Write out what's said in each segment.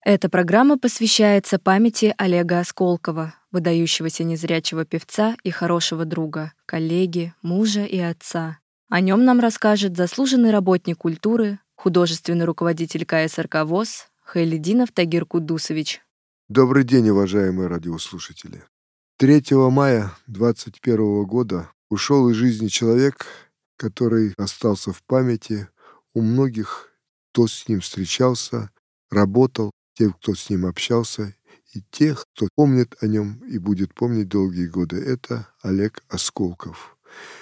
Эта программа посвящается памяти Олега Осколкова, выдающегося незрячего певца и хорошего друга, коллеги, мужа и отца. О нем нам расскажет заслуженный работник культуры, художественный руководитель КСРК ВОС Хайлидинов Тагир Кудусович. Добрый день, уважаемые радиослушатели. 3 мая 2021 года ушел из жизни человек, который остался в памяти у многих, кто с ним встречался, работал, тех, кто с ним общался, и тех, кто помнит о нем и будет помнить долгие годы. Это Олег Осколков.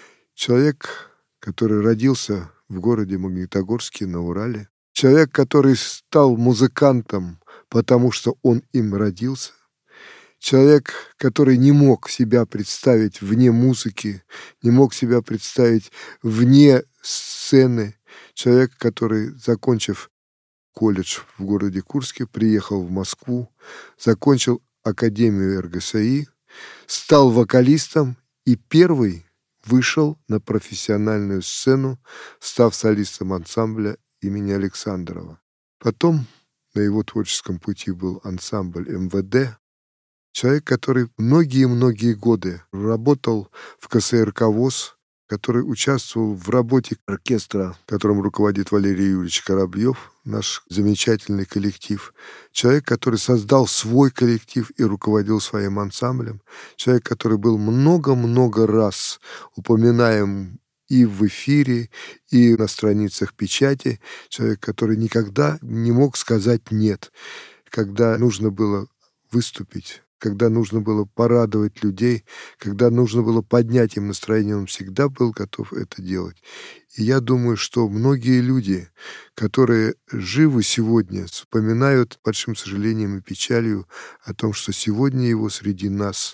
Человек, который родился в городе Магнитогорске на Урале. Человек, который стал музыкантом, потому что он им родился. Человек, который не мог себя представить вне музыки, не мог себя представить вне сцены. Человек, который, закончив колледж в городе Курске, приехал в Москву, закончил Академию РГСИ, стал вокалистом и первый вышел на профессиональную сцену, став солистом ансамбля имени Александрова. Потом на его творческом пути был ансамбль МВД. Человек, который многие-многие годы работал в КСРК ВОС, который участвовал в работе оркестра, которым руководит Валерий Юрьевич Коробьев, наш замечательный коллектив. Человек, который создал свой коллектив и руководил своим ансамблем. Человек, который был много-много раз упоминаем и в эфире, и на страницах печати. Человек, который никогда не мог сказать «нет», когда нужно было выступить, когда нужно было порадовать людей, когда нужно было поднять им настроение, он всегда был готов это делать. И я думаю, что многие люди, которые живы сегодня, вспоминают с большим сожалением и печалью о том, что сегодня его среди нас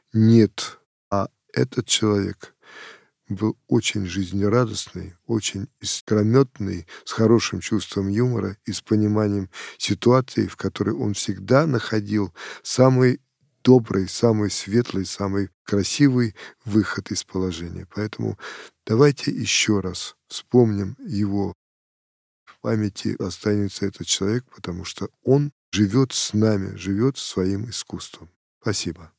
нет. А этот человек был очень жизнерадостный, очень искрометный, с хорошим чувством юмора и с пониманием ситуации, в которой он всегда находил самый добрый, самый светлый, самый красивый выход из положения. Поэтому давайте еще раз вспомним его. В памяти останется этот человек, потому что он живет с нами, живет своим искусством. Спасибо.